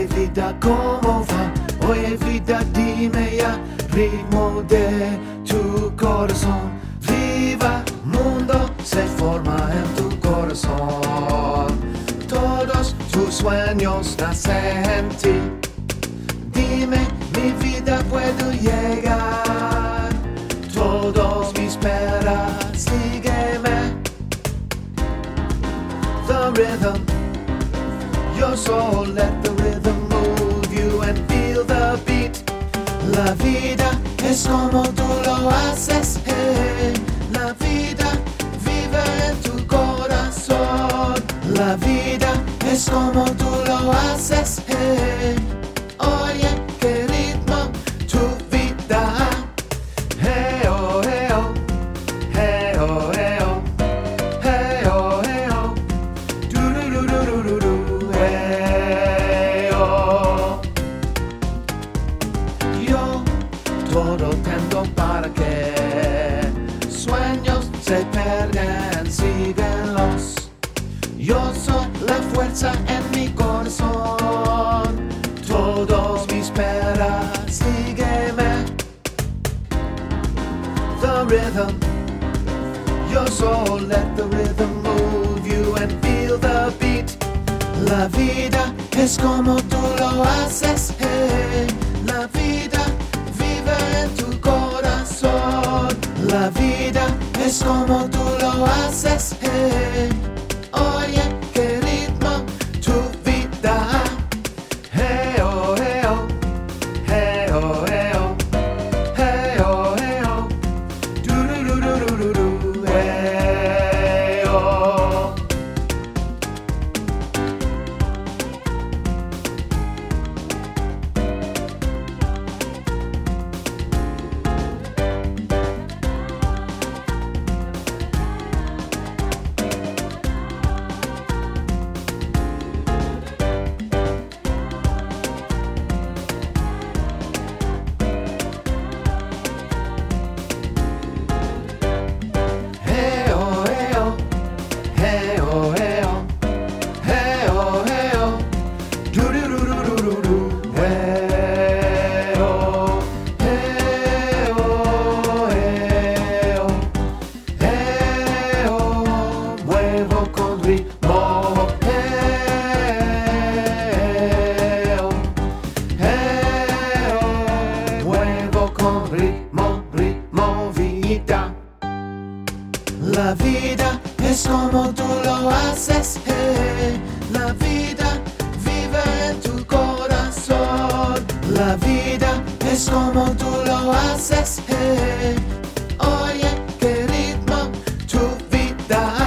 Hey vida, ¿cómo va? Oye vida, dime ya, ritmo de tu corazón. Viva mundo se forma en tu corazón. Todos tus sueños nacen en ti. Dime, mi vida, puedo llegar. Todos mis esperas, sígueme. The rhythm, your soul, let the rhythm move you and feel the beat. La vida es como tú lo haces, hey. La vida vive en tu corazón. La vida es como tú lo haces, hey. Oye, qué ritmo tu vida. Hey oh, hey oh, hey oh, hey oh, hey oh, hey oh, do do do do do do, hey oh. Yo todo tengo para que sueños se pierden, síguelos. Yo soy la fuerza en mi corazón. Todos mis esperas, sígueme. The rhythm, your soul, let the rhythm move you and feel the beat. La vida es como tú lo haces, hey. La vida vive en tu corazón. La vida es como tú lo haces, hey. Oye, qué ritmo tu vida. Hey oh, hey oh, hey oh, hey oh, hey oh, hey oh, do do do do do do, hey oh. La vida es como tú lo haces, hey. La vida vive en tu corazón. La vida es como tú lo haces, hey. Oye, qué ritmo tu vida.